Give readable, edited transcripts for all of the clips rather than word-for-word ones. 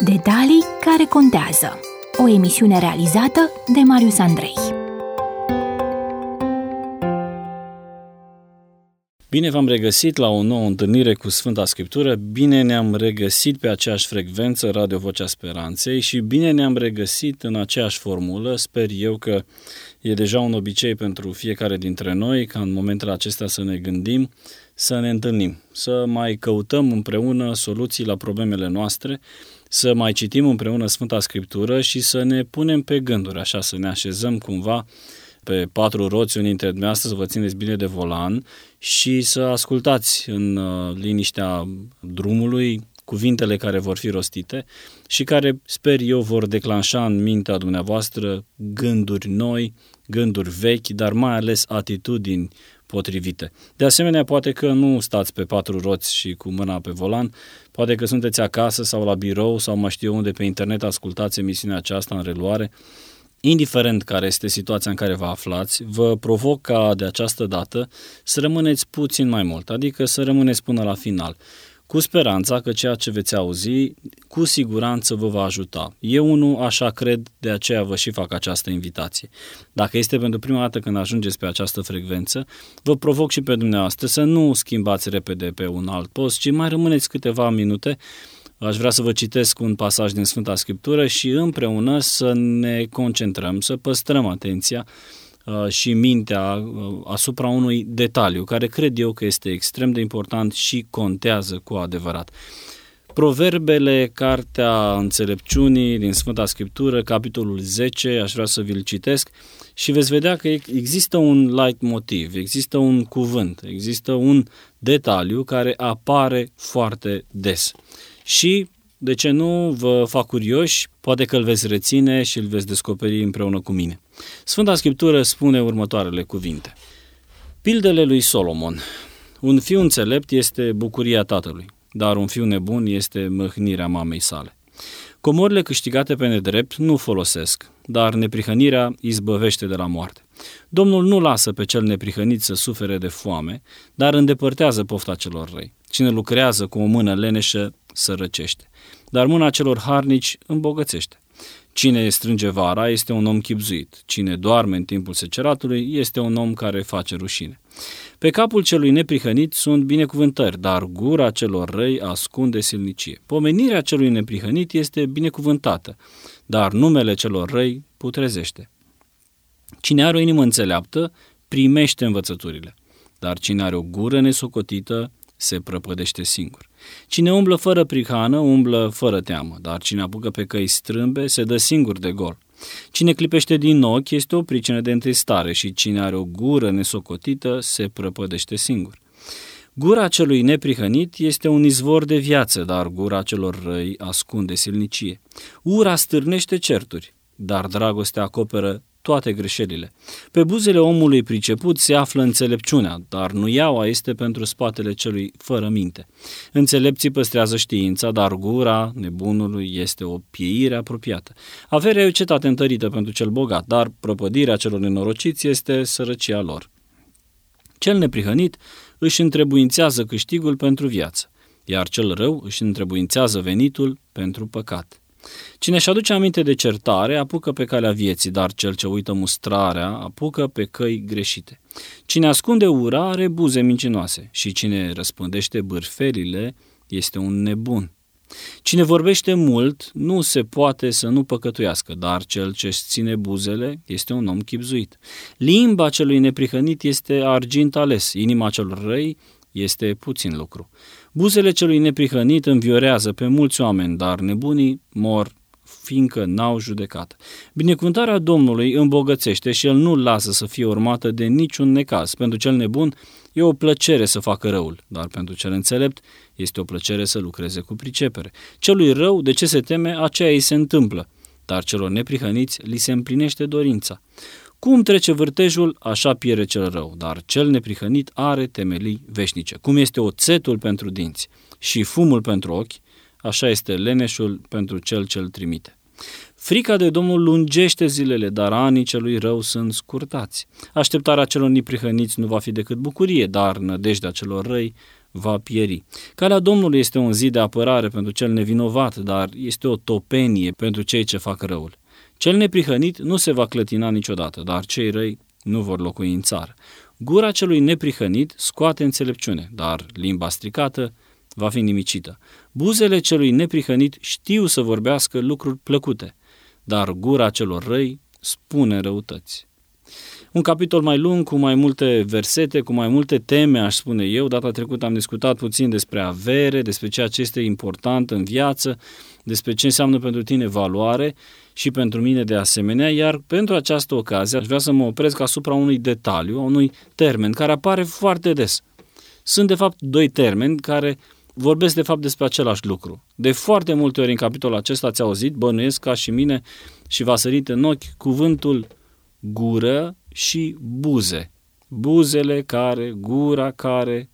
Detalii care contează. O emisiune realizată de Marius Andrei. Bine v-am regăsit la o nouă întâlnire cu Sfânta Scriptură, bine ne-am regăsit pe aceeași frecvență, Radio Vocea Speranței, și bine ne-am regăsit în aceeași formulă. Sper eu că e deja un obicei pentru fiecare dintre noi ca în momentele acestea să ne gândim, să ne întâlnim, să mai căutăm împreună soluții la problemele noastre, să mai citim împreună Sfânta Scriptură și să ne punem pe gânduri, așa, să ne așezăm cumva pe patru roți, unii dintre dumneavoastră, să vă țineți bine de volan și să ascultați în liniștea drumului cuvintele care vor fi rostite și care, sper eu, vor declanșa în mintea dumneavoastră gânduri noi, gânduri vechi, dar mai ales atitudini potrivite. De asemenea, poate că nu stați pe patru roți și cu mâna pe volan, poate că sunteți acasă sau la birou sau mai știu unde pe internet ascultați emisiunea aceasta în reluare. Indiferent care este situația în care vă aflați, vă provoc ca de această dată să rămâneți puțin mai mult, adică să rămâneți până la final, cu speranța că ceea ce veți auzi cu siguranță vă va ajuta. Eu nu așa cred, de aceea vă și fac această invitație. Dacă este pentru prima dată când ajungeți pe această frecvență, vă provoc și pe dumneavoastră să nu schimbați repede pe un alt post, ci mai rămâneți câteva minute. Aș vrea să vă citesc un pasaj din Sfânta Scriptură și împreună să ne concentrăm, să păstrăm atenția și mintea asupra unui detaliu care cred eu că este extrem de important și contează cu adevărat. Proverbele, Cartea Înțelepciunii din Sfânta Scriptură, capitolul 10, aș vrea să vi-l citesc și veți vedea că există un leitmotiv, există un cuvânt, există un detaliu care apare foarte des. Și, de ce nu, vă fac curioși, poate că îl veți reține și îl veți descoperi împreună cu mine. Sfânta Scriptură spune următoarele cuvinte. Pildele lui Solomon. Un fiu înțelept este bucuria tatălui, dar un fiu nebun este mâhnirea mamei sale. Comorile câștigate pe nedrept nu folosesc, dar neprihănirea izbăvește de la moarte. Domnul nu lasă pe cel neprihănit să sufere de foame, dar îndepărtează pofta celor răi. Cine lucrează cu o mână leneșă sărăcește, dar mâna celor harnici îmbogățește. Cine strânge vara este un om chibzuit, cine doarme în timpul seceratului este un om care face rușine. Pe capul celui neprihănit sunt binecuvântări, dar gura celor răi ascunde silnicie. Pomenirea celui neprihănit este binecuvântată, dar numele celor răi putrezește. Cine are o inimă înțeleaptă primește învățăturile, dar cine are o gură nesocotită se prăpădește singur. Cine umblă fără prihană, umblă fără teamă, dar cine apucă pe căi strâmbe se dă singur de gol. Cine clipește din ochi este o pricină de întristare și cine are o gură nesocotită se prăpădește singur. Gura celui neprihănit este un izvor de viață, dar gura celor răi ascunde silnicie. Ura stârnește certuri, dar dragostea acoperă toate greșelile. Pe buzele omului priceput se află înțelepciunea, dar nuiaua este pentru spatele celui fără minte. Înțelepții păstrează știința, dar gura nebunului este o pieire apropiată. Averea e o cetate întărită pentru cel bogat, dar prăpădirea celor nenorociți este sărăcia lor. Cel neprihănit își întrebuințează câștigul pentru viață, iar cel rău își întrebuințează venitul pentru păcat. Cine își aduce aminte de certare apucă pe calea vieții, dar cel ce uită mustrarea apucă pe căi greșite. Cine ascunde ura are buze mincinoase și cine răspândește bârfelile este un nebun. Cine vorbește mult nu se poate să nu păcătuiască, dar cel ce își ține buzele este un om chibzuit. Limba celui neprihănit este argint ales, inima celor răi este puțin lucru. Buzele celui neprihănit înviorează pe mulți oameni, dar nebunii mor fiindcă n-au judecată. Binecuvântarea Domnului îmbogățește și El nu lasă să fie urmată de niciun necaz. Pentru cel nebun e o plăcere să facă răul, dar pentru cel înțelept este o plăcere să lucreze cu pricepere. Celui rău, de ce se teme, aceea îi se întâmplă, dar celor neprihăniți li se împlinește dorința. Cum trece vârtejul, așa pierde cel rău, dar cel neprihănit are temelii veșnice. Cum este oțetul pentru dinți și fumul pentru ochi, așa este leneșul pentru cel ce îl trimite. Frica de Domnul lungește zilele, dar anii celui rău sunt scurtați. Așteptarea celor neprihăniți nu va fi decât bucurie, dar nădejdea celor răi va pieri. Calea Domnului este un zid de apărare pentru cel nevinovat, dar este o topenie pentru cei ce fac răul. Cel neprihănit nu se va clătina niciodată, dar cei răi nu vor locui în țară. Gura celui neprihănit scoate înțelepciune, dar limba stricată va fi nimicită. Buzele celui neprihănit știu să vorbească lucruri plăcute, dar gura celor răi spune răutăți. Un capitol mai lung, cu mai multe versete, cu mai multe teme, aș spune eu. Data trecută am discutat puțin despre avere, despre ceea ce este important în viață, despre ce înseamnă pentru tine valoare și pentru mine de asemenea, iar pentru această ocazie aș vrea să mă opresc asupra unui detaliu, unui termen care apare foarte des. Sunt de fapt doi termeni care vorbesc de fapt despre același lucru. De foarte multe ori în capitolul acesta ați auzit, bănuiesc ca și mine și v-a sărit în ochi cuvântul gură și buze. Buzele care, gura care.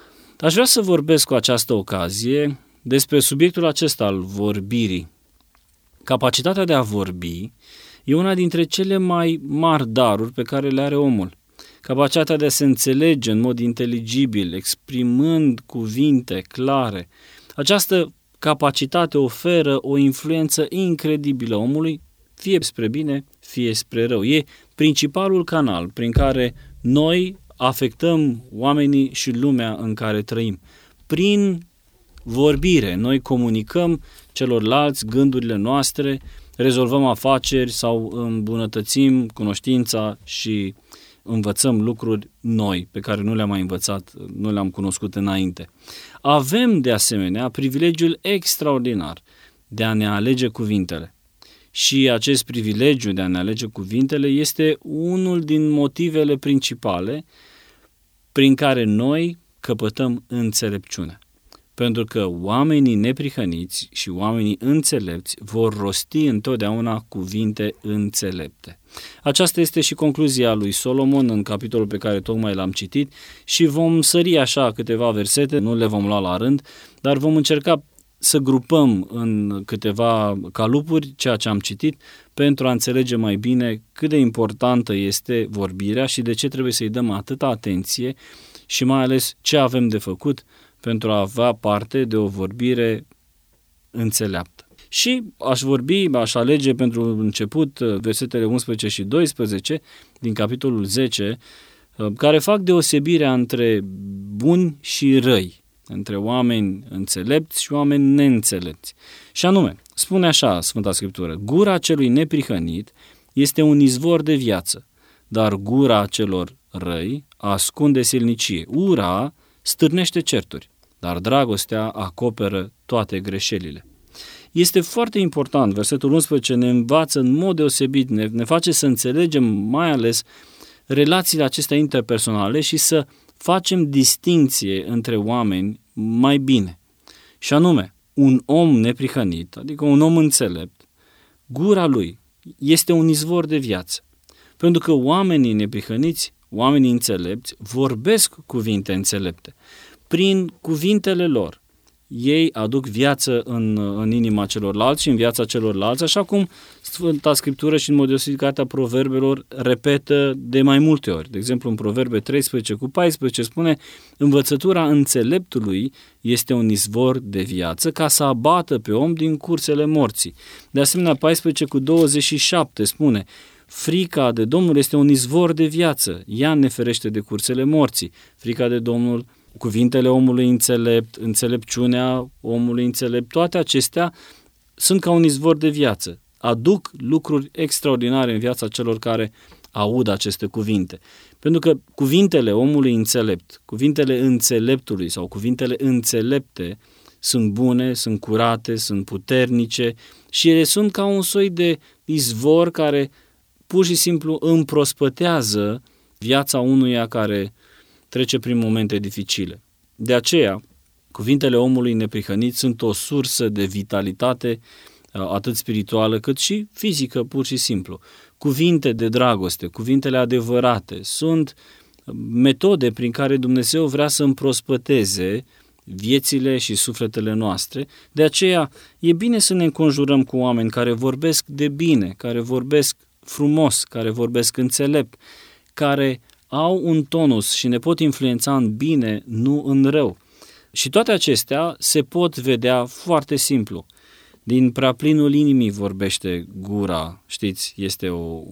Aș vrea să vorbesc cu această ocazie despre subiectul acesta al vorbirii. Capacitatea de a vorbi e una dintre cele mai mari daruri pe care le are omul. Capacitatea de a se înțelege în mod inteligibil, exprimând cuvinte clare. Această capacitate oferă o influență incredibilă omului, fie spre bine, fie spre rău. E principalul canal prin care noi afectăm oamenii și lumea în care trăim. Prin vorbire, noi comunicăm celorlalți gândurile noastre, rezolvăm afaceri sau îmbunătățim cunoștința și învățăm lucruri noi pe care nu le-am mai învățat, nu le-am cunoscut înainte. Avem de asemenea privilegiul extraordinar de a ne alege cuvintele. Și acest privilegiu de a ne alege cuvintele este unul din motivele principale prin care noi căpătăm înțelepciune. Pentru că oamenii neprihăniți și oamenii înțelepți vor rosti întotdeauna cuvinte înțelepte. Aceasta este și concluzia lui Solomon în capitolul pe care tocmai l-am citit și vom sări așa câteva versete, nu le vom lua la rând, dar vom încerca să grupăm în câteva calupuri ceea ce am citit pentru a înțelege mai bine cât de importantă este vorbirea și de ce trebuie să-i dăm atâta atenție și mai ales ce avem de făcut pentru a avea parte de o vorbire înțeleaptă. Și aș alege pentru început versetele 11 și 12 din capitolul 10, care fac deosebirea între buni și răi, între oameni înțelepți și oameni neînțelepți. Și anume, spune așa Sfânta Scriptură: gura celui neprihănit este un izvor de viață, dar gura celor răi ascunde silnicie. Ura stârnește certuri, dar dragostea acoperă toate greșelile. Este foarte important, versetul 11 ne învață în mod deosebit, ne face să înțelegem mai ales relațiile acestea interpersonale și să facem distinție între oameni mai bine. Și anume, un om neprihănit, adică un om înțelept, gura lui este un izvor de viață. Pentru că oamenii neprihăniți, oamenii înțelepți, vorbesc cuvinte înțelepte. Prin cuvintele lor, ei aduc viață în inima celorlalți și în viața celorlalți, așa cum Sfânta Scriptură și în mod deosebit Cartea Proverbelor repetă de mai multe ori. De exemplu, în Proverbe 13:14 spune: învățătura înțeleptului este un izvor de viață ca să abată pe om din cursele morții. De asemenea, 14:27 spune: frica de Domnul este un izvor de viață, ea ne ferește de cursele morții. Frica de Domnul, cuvintele omului înțelept, înțelepciunea omului înțelept, toate acestea sunt ca un izvor de viață. Aduc lucruri extraordinare în viața celor care aud aceste cuvinte. Pentru că cuvintele omului înțelept, cuvintele înțeleptului sau cuvintele înțelepte sunt bune, sunt curate, sunt puternice și ele sunt ca un soi de izvor care pur și simplu împrospătează viața unuia care trece prin momente dificile. De aceea, cuvintele omului neprihănit sunt o sursă de vitalitate atât spirituală cât și fizică, pur și simplu. Cuvinte de dragoste, cuvintele adevărate, sunt metode prin care Dumnezeu vrea să împrospăteze viețile și sufletele noastre. De aceea, e bine să ne înconjurăm cu oameni care vorbesc de bine, care vorbesc frumos, care vorbesc înțelept, care au un tonus și ne pot influența în bine, nu în rău. Și toate acestea se pot vedea foarte simplu. Din prea plinul inimii vorbește gura, știți, este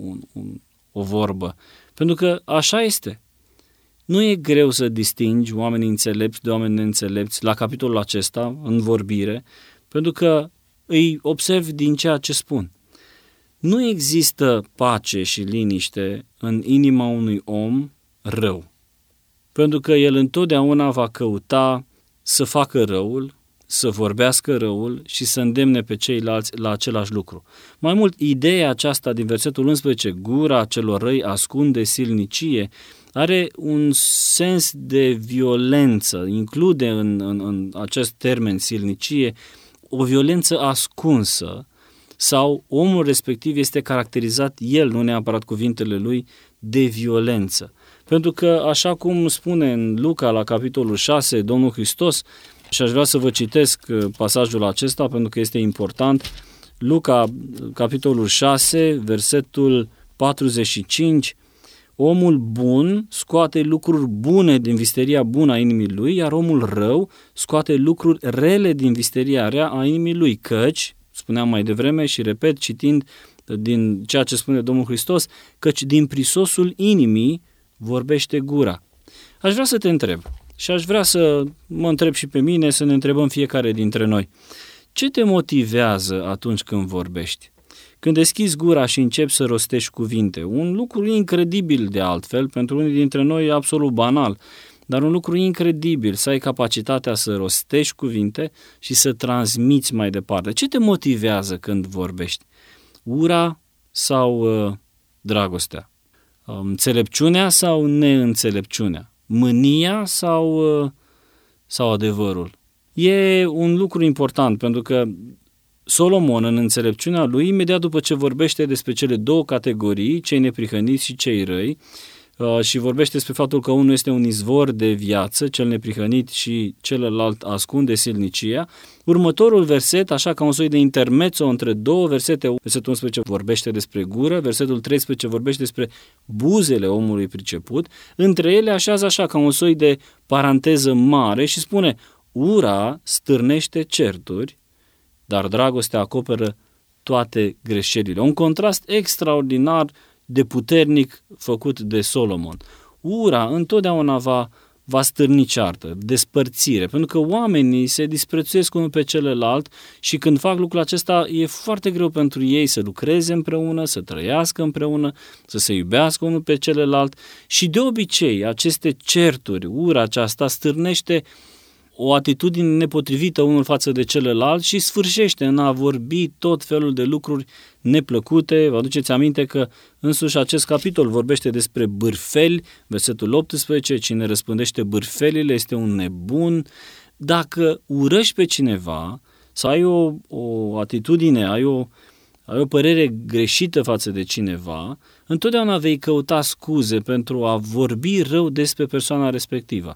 o vorbă. Pentru că așa este. Nu e greu să distingi oamenii înțelepți de oameni neînțelepți la capitolul acesta, în vorbire, pentru că îi observi din ceea ce spun. Nu există pace și liniște în inima unui om rău, pentru că el întotdeauna va căuta să facă răul, să vorbească răul și să îndemne pe ceilalți la același lucru. Mai mult, ideea aceasta din versetul 11, gura celor răi ascunde silnicie, are un sens de violență, include în acest termen silnicie o violență ascunsă, sau omul respectiv este caracterizat, el, nu neapărat cuvintele lui, de violență. Pentru că, așa cum spune în Luca la capitolul 6 Domnul Hristos, și aș vrea să vă citesc pasajul acesta pentru că este important, Luca, capitolul 6, versetul 45, omul bun scoate lucruri bune din visteria bună a inimii lui, iar omul rău scoate lucruri rele din visteria rea a inimii lui, căci, spuneam mai devreme și repet, citind din ceea ce spune Domnul Hristos, căci din prisosul inimii vorbește gura. Aș vrea să te întreb și aș vrea să mă întreb și pe mine, să ne întrebăm fiecare dintre noi. Ce te motivează atunci când vorbești? Când deschizi gura și începi să rostești cuvinte, un lucru incredibil de altfel, pentru unii dintre noi e absolut banal, dar un lucru incredibil, să ai capacitatea să rostești cuvinte și să transmiți mai departe. Ce te motivează când vorbești? Ura sau dragostea? Înțelepciunea sau neînțelepciunea? Mânia sau adevărul? E un lucru important, pentru că Solomon, în înțelepciunea lui, imediat după ce vorbește despre cele două categorii, cei neprihăniți și cei răi, și vorbește despre faptul că unul este un izvor de viață, cel neprihănit, și celălalt ascunde silnicia, următorul verset, așa ca un soi de intermezzo între două versete, versetul 11 vorbește despre gură, versetul 13 vorbește despre buzele omului priceput, între ele așează așa ca un soi de paranteză mare și spune: ura stârnește certuri, dar dragostea acoperă toate greșelile. Un contrast extraordinar de puternic făcut de Solomon. Ura întotdeauna va stârni ceartă, despărțire, pentru că oamenii se disprețuiesc unul pe celălalt și când fac lucrul acesta e foarte greu pentru ei să lucreze împreună, să trăiască împreună, să se iubească unul pe celălalt și de obicei aceste certuri, ura aceasta stârnește o atitudine nepotrivită unul față de celălalt și sfârșește în a vorbi tot felul de lucruri neplăcute. Vă aduceți aminte că însuși acest capitol vorbește despre bârfeli, versetul 18, cine răspândește bârfelile este un nebun. Dacă urăști pe cineva sau ai o atitudine, ai o părere greșită față de cineva, întotdeauna vei căuta scuze pentru a vorbi rău despre persoana respectivă.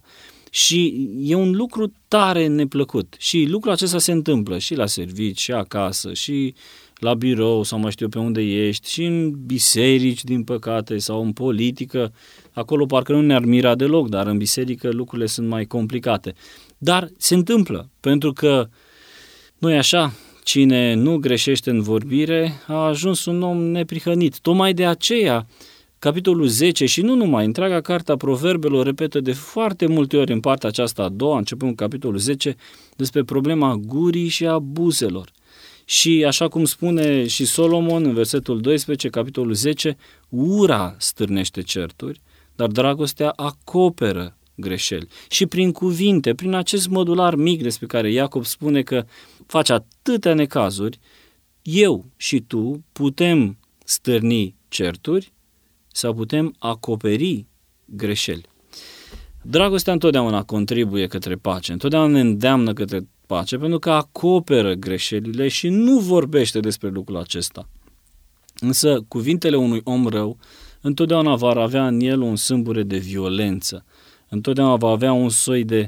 Și e un lucru tare neplăcut și lucrul acesta se întâmplă și la servici, și acasă, și la birou sau mai știu pe unde ești, și în biserici, din păcate, sau în politică. Acolo parcă nu ne-ar mira deloc, dar în biserică lucrurile sunt mai complicate. Dar se întâmplă, pentru că, nu-i așa, cine nu greșește în vorbire a ajuns un om neprihănit. Tocmai de aceea, capitolul 10 și nu numai, întreaga carta Proverbelor repetă de foarte multe ori în partea aceasta a doua, începând cu capitolul 10, despre problema gurii și a buzelor. Și așa cum spune și Solomon în versetul 12, capitolul 10, ura stârnește certuri, dar dragostea acoperă greșeli. Și prin cuvinte, prin acest modular mic despre care Iacob spune că face atâtea necazuri, eu și tu putem stârni certuri sau putem acoperi greșeli. Dragostea întotdeauna contribuie către pace, întotdeauna ne îndeamnă către pace, pentru că acoperă greșelile și nu vorbește despre lucrul acesta. Însă cuvintele unui om rău întotdeauna va avea în el un sâmbure de violență, întotdeauna va avea un soi de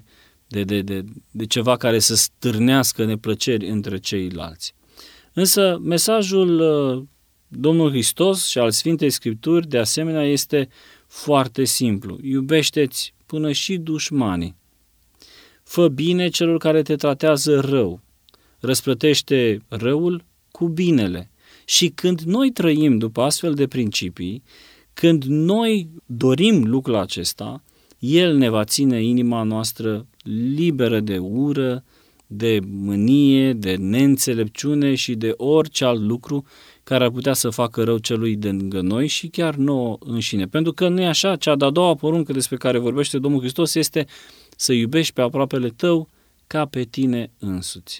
ceva care să stârnească neplăceri între ceilalți. Însă mesajul Domnul Hristos și al Sfintei Scripturi, de asemenea, este foarte simplu. Iubește-ți până și dușmanii. Fă bine celor care te tratează rău. Răsplătește răul cu binele. Și când noi trăim după astfel de principii, când noi dorim lucrul acesta, El ne va ține inima noastră liberă de ură, de mânie, de neînțelepciune și de orice alt lucru care ar putea să facă rău celui de lângă noi și chiar nouă înșine. Pentru că nu e așa, cea de-a doua poruncă despre care vorbește Domnul Hristos este să iubești pe aproapele tău ca pe tine însuți.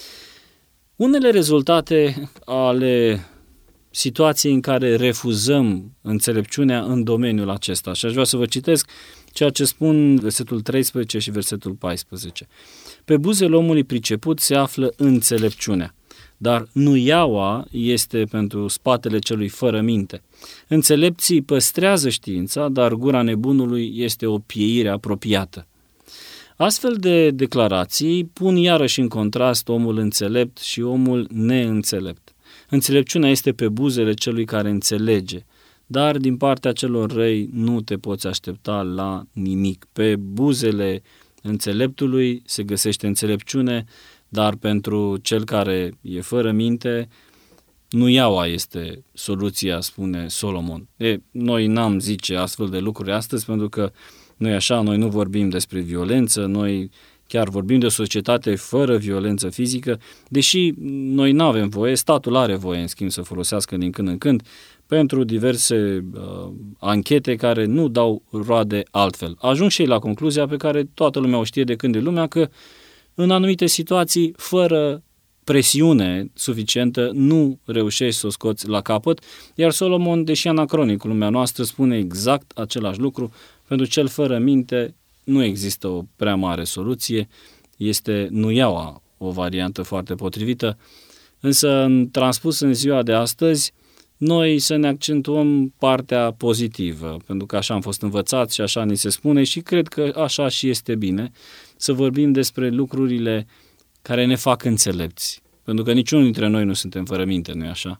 Unele rezultate ale situației în care refuzăm înțelepciunea în domeniul acesta. Și aș vrea să vă citesc ceea ce spun versetul 13 și versetul 14. Pe buzele omului priceput se află înțelepciunea, dar nuiaua este pentru spatele celui fără minte. Înțelepții păstrează știința, dar gura nebunului este o pieire apropiată. Astfel de declarații pun iarăși în contrast omul înțelept și omul neînțelept. Înțelepciunea este pe buzele celui care înțelege, dar din partea celor răi nu te poți aștepta la nimic. Pe buzele înțeleptului se găsește înțelepciune, dar pentru cel care e fără minte, nuiaua este soluția, spune Solomon. Noi n-am zice astfel de lucruri astăzi, pentru că noi așa, noi nu vorbim despre violență, noi chiar vorbim de o societate fără violență fizică, deși noi nu avem voie, statul are voie în schimb să folosească din când în când pentru diverse anchete care nu dau roade altfel. Ajung și ei la concluzia pe care toată lumea o știe de când de lumea, că în anumite situații, fără presiune suficientă, nu reușești să o scoți la capăt, iar Solomon, deși anacronic, lumea noastră spune exact același lucru, pentru cel fără minte nu există o prea mare soluție, este nuiaua o variantă foarte potrivită, însă transpus în ziua de astăzi, noi să ne accentuăm partea pozitivă, pentru că așa am fost învățați și așa ni se spune și cred că așa și este bine, să vorbim despre lucrurile care ne fac înțelepți, pentru că niciunul dintre noi nu suntem fără minte, nu-i așa?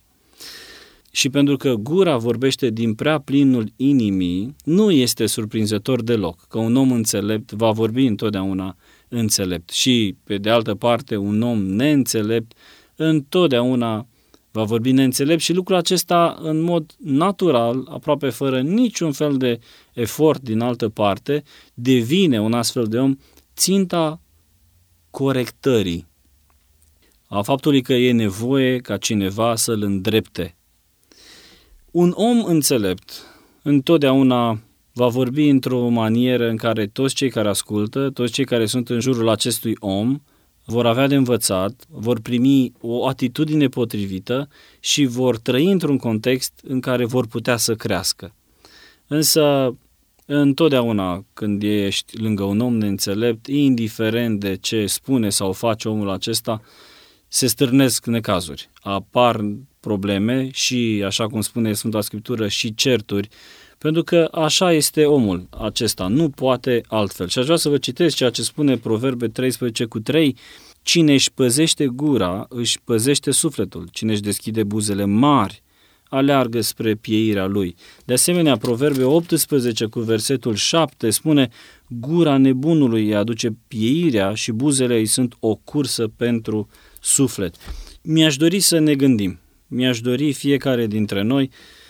Și pentru că gura vorbește din prea plinul inimii, nu este surprinzător deloc că un om înțelept va vorbi întotdeauna înțelept și, pe de altă parte, un om neînțelept întotdeauna va vorbi neînțelept și lucrul acesta în mod natural, aproape fără niciun fel de efort din altă parte, devine un astfel de om ținta corectării, a faptului că e nevoie ca cineva să-l îndrepte. Un om înțelept întotdeauna va vorbi într-o manieră în care toți cei care ascultă, toți cei care sunt în jurul acestui om, vor avea de învățat, vor primi o atitudine potrivită și vor trăi într-un context în care vor putea să crească. Însă, întotdeauna când ești lângă un om neînțelept, indiferent de ce spune sau face omul acesta, se stârnesc necazuri, apar probleme și, așa cum spune Sfânta Scriptură, și certuri, pentru că așa este omul acesta, nu poate altfel. Și aș vrea să vă citesc ceea ce spune Proverbe 13:3, cine își păzește gura, își păzește sufletul, cine își deschide buzele mari, aleargă spre pieirea lui. De asemenea, Proverbe 18 cu versetul 7 spune, gura nebunului îi aduce pieirea și buzele îi sunt o cursă pentru suflet. Mi-aș dori să ne gândim, mi-aș dori fiecare dintre noi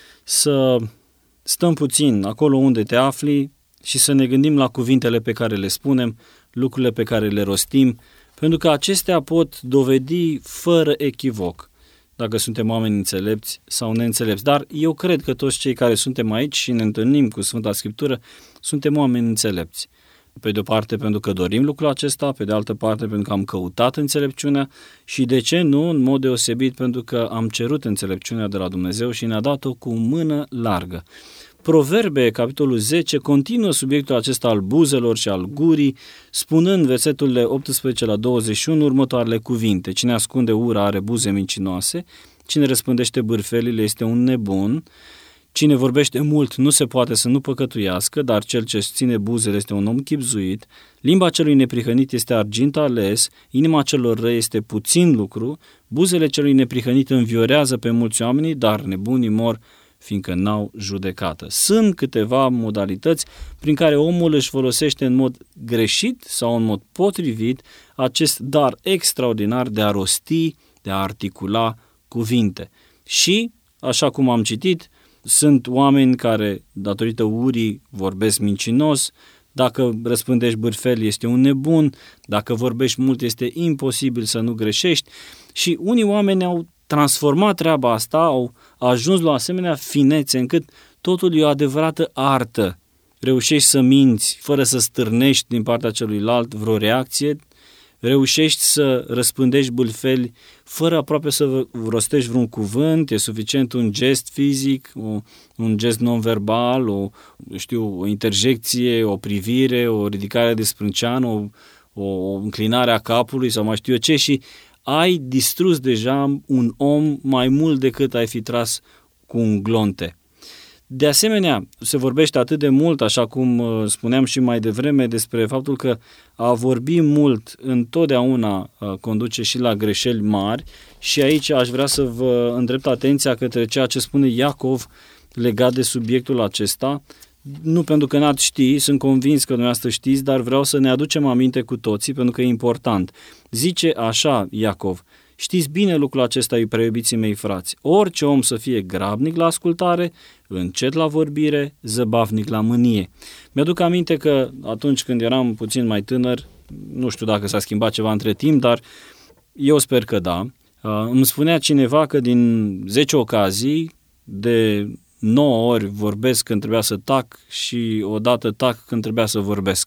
să stăm puțin acolo unde te afli și să ne gândim la cuvintele pe care le spunem, lucrurile pe care le rostim, pentru că acestea pot dovedi fără echivoc dacă suntem oameni înțelepți sau neînțelepți. Dar eu cred că toți cei care suntem aici și ne întâlnim cu Sfânta Scriptură suntem oameni înțelepți. Pe de o parte pentru că dorim lucrul acesta, pe de altă parte pentru că am căutat înțelepciunea și de ce nu, în mod deosebit pentru că am cerut înțelepciunea de la Dumnezeu și ne-a dat-o cu mână largă. Proverbe, capitolul 10, continuă subiectul acesta al buzelor și al gurii, spunând verseturile 18 la 21 următoarele cuvinte. Cine ascunde ura are buze mincinoase, cine răspândește bârfelile este un nebun, cine vorbește mult nu se poate să nu păcătuiască, dar cel ce ține buzele este un om chibzuit, limba celui neprihănit este argint ales, inima celor răi este puțin lucru, buzele celui neprihănit înviorează pe mulți oameni, dar nebunii mor fiindcă n-au judecată. Sunt câteva modalități prin care omul își folosește în mod greșit sau în mod potrivit acest dar extraordinar de a rosti, de a articula cuvinte. Și, așa cum am citit, sunt oameni care, datorită urii, vorbesc mincinos. Dacă răspândești bârfeli, este un nebun. Dacă vorbești mult, este imposibil să nu greșești. Și unii oameni au transformat treaba asta, au ajuns la o asemenea finețe încât totul e o adevărată artă. Reușești să minți fără să stârnești din partea celuilalt vreo reacție, reușești să răspândești bâlfeli fără aproape să rostești vreun cuvânt, e suficient un gest fizic, un gest non-verbal, o interjecție, o privire, o ridicare de sprânceană, o înclinare a capului sau mai știu eu ce și ai distrus deja un om mai mult decât ai fi tras cu un glonte. De asemenea, se vorbește atât de mult, așa cum spuneam și mai devreme, despre faptul că a vorbi mult întotdeauna conduce și la greșeli mari și aici aș vrea să vă îndrept atenția către ceea ce spune Iacov legat de subiectul acesta. Nu pentru că n-ați ști, sunt convins că dumneavoastră știți, dar vreau să ne aducem aminte cu toții pentru că e important. Zice așa Iacov: știți bine lucrul acesta, preiubiții mei frați, orice om să fie grabnic la ascultare, încet la vorbire, zăbavnic la mânie. Mi-aduc aminte că atunci când eram puțin mai tânăr, nu știu dacă s-a schimbat ceva între timp, dar eu sper că da, îmi spunea cineva că din 10 ocazii, de 9 ori vorbesc când trebuia să tac și odată tac când trebuia să vorbesc.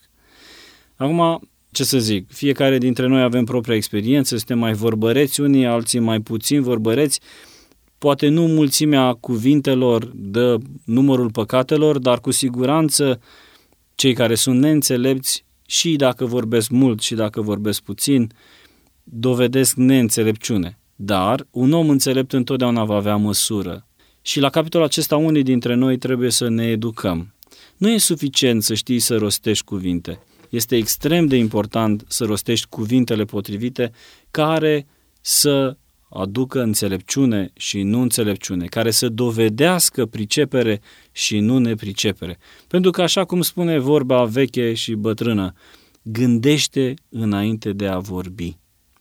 Acum, ce să zic, fiecare dintre noi avem propria experiență, suntem mai vorbăreți unii, alții mai puțin vorbăreți, poate nu mulțimea cuvintelor dă numărul păcatelor, dar cu siguranță cei care sunt neînțelepți, și dacă vorbesc mult și dacă vorbesc puțin, dovedesc neînțelepciune. Dar un om înțelept întotdeauna va avea măsură. Și la capitolul acesta unii dintre noi trebuie să ne educăm. Nu e suficient să știi să rostești cuvinte. Este extrem de important să rostești cuvintele potrivite care să aducă înțelepciune și nu înțelepciune, care să dovedească pricepere și nu nepricepere. Pentru că, așa cum spune vorba veche și bătrână, gândește înainte de a vorbi.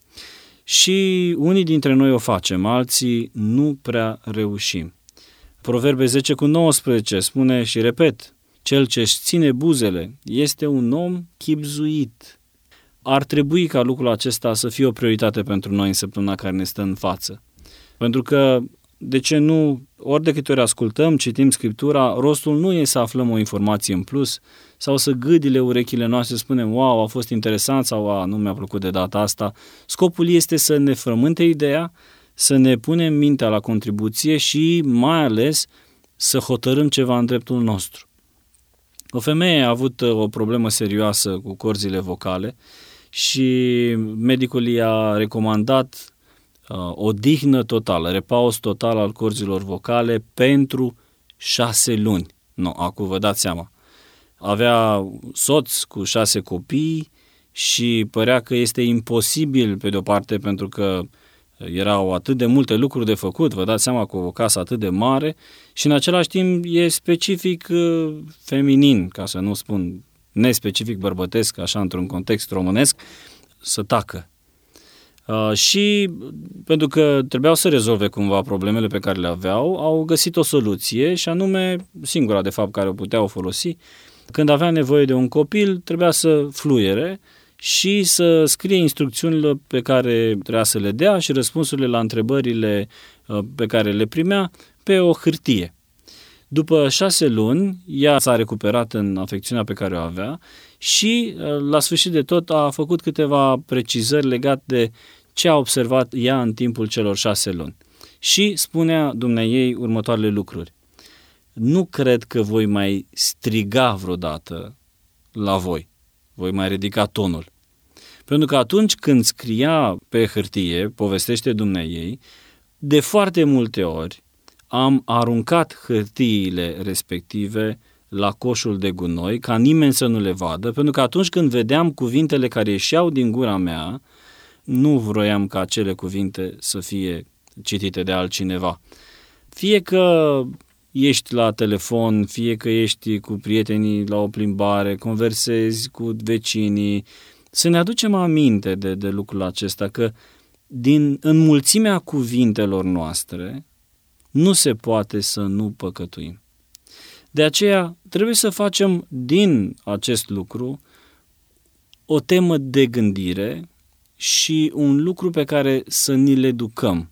Și unii dintre noi o facem, alții nu prea reușim. Proverbe 10:19 spune și repet: cel ce-și ține buzele este un om chibzuit. Ar trebui ca lucrul acesta să fie o prioritate pentru noi în săptămâna care ne stă în față. Pentru că, de ce nu, ori de câte ori ascultăm, citim Scriptura, rostul nu e să aflăm o informație în plus sau să gâdile urechile noastre, spunem, wow, a fost interesant sau nu mi-a plăcut de data asta. Scopul este să ne frământe ideea, să ne punem mintea la contribuție și mai ales să hotărâm ceva în dreptul nostru. O femeie a avut o problemă serioasă cu corzile vocale și medicul i-a recomandat odihnă totală, repaus total al corzilor vocale pentru 6 luni. Acum vă dați seama. Avea soț cu 6 copii și părea că este imposibil, pe de-o parte, pentru că erau atât de multe lucruri de făcut, vă dați seama, cu o casă atât de mare și în același timp e specific feminin, ca să nu spun nespecific bărbătesc, așa într-un context românesc, să tacă. Și pentru că trebuiau să rezolve cumva problemele pe care le aveau, au găsit o soluție și anume, singura de fapt care o puteau folosi, când avea nevoie de un copil, trebuia să fluiere și să scrie instrucțiunile pe care trebuia să le dea și răspunsurile la întrebările pe care le primea pe o hârtie. După 6 luni, ea s-a recuperat în afecțiunea pe care o avea și, la sfârșit de tot, a făcut câteva precizări legate de ce a observat ea în timpul celor 6 luni. Și spunea dumneaei următoarele lucruri. Nu cred că voi mai striga vreodată la voi. Voi mai ridica tonul. Pentru că atunci când scria pe hârtie, povestește dumneaei, de foarte multe ori am aruncat hârtiile respective la coșul de gunoi, ca nimeni să nu le vadă, pentru că atunci când vedeam cuvintele care ieșeau din gura mea, nu vroiam ca acele cuvinte să fie citite de altcineva. Fie că ești la telefon, fie că ești cu prietenii la o plimbare, conversezi cu vecinii, să ne aducem aminte de lucrul acesta, că din înmulțimea cuvintelor noastre nu se poate să nu păcătuim. De aceea trebuie să facem din acest lucru o temă de gândire și un lucru pe care să ni le educăm.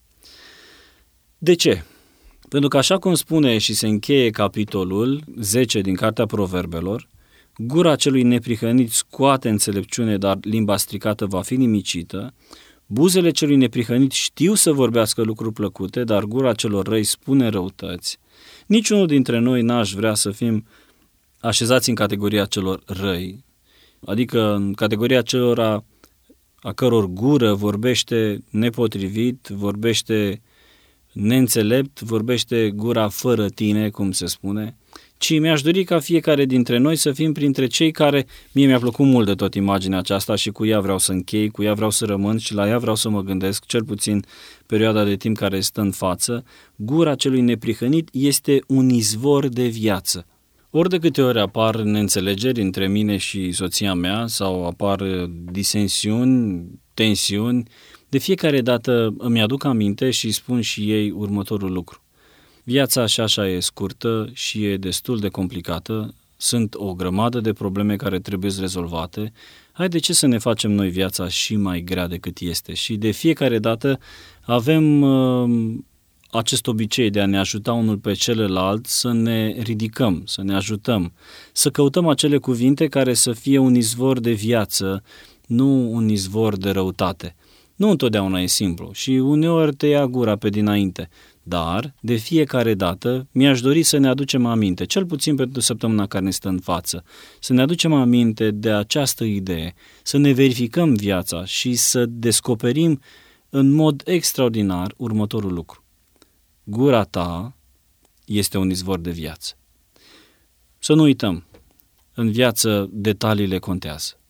De ce? Pentru că așa cum spune și se încheie capitolul 10 din Cartea Proverbelor, gura celui neprihănit scoate înțelepciune, dar limba stricată va fi nimicită. Buzele celui neprihănit știu să vorbească lucruri plăcute, dar gura celor răi spune răutăți. Niciunul dintre noi n-aș vrea să fim așezați în categoria celor răi, adică în categoria celor a căror gură vorbește nepotrivit, vorbește neînțelept, vorbește gura fără tine, cum se spune, ci mi-aș dori ca fiecare dintre noi să fim printre cei care, mie mi-a plăcut mult de tot imaginea aceasta și cu ea vreau să închei, cu ea vreau să rămân și la ea vreau să mă gândesc, cel puțin perioada de timp care stă în față. Gura celui neprihănit este un izvor de viață. Ori de câte ori apar neînțelegeri între mine și soția mea sau apar disensiuni, tensiuni, de fiecare dată îmi aduc aminte și spun și ei următorul lucru. Viața așa e scurtă și e destul de complicată, sunt o grămadă de probleme care trebuie rezolvate, hai de ce să ne facem noi viața și mai grea decât este? Și de fiecare dată avem acest obicei de a ne ajuta unul pe celălalt să ne ridicăm, să ne ajutăm, să căutăm acele cuvinte care să fie un izvor de viață, nu un izvor de răutate. Nu întotdeauna e simplu și uneori te ia gura pe dinainte, dar de fiecare dată mi-aș dori să ne aducem aminte, cel puțin pentru săptămâna care ne stă în față, să ne aducem aminte de această idee, să ne verificăm viața și să descoperim în mod extraordinar următorul lucru. Gura ta este un izvor de viață. Să nu uităm, în viață detaliile contează.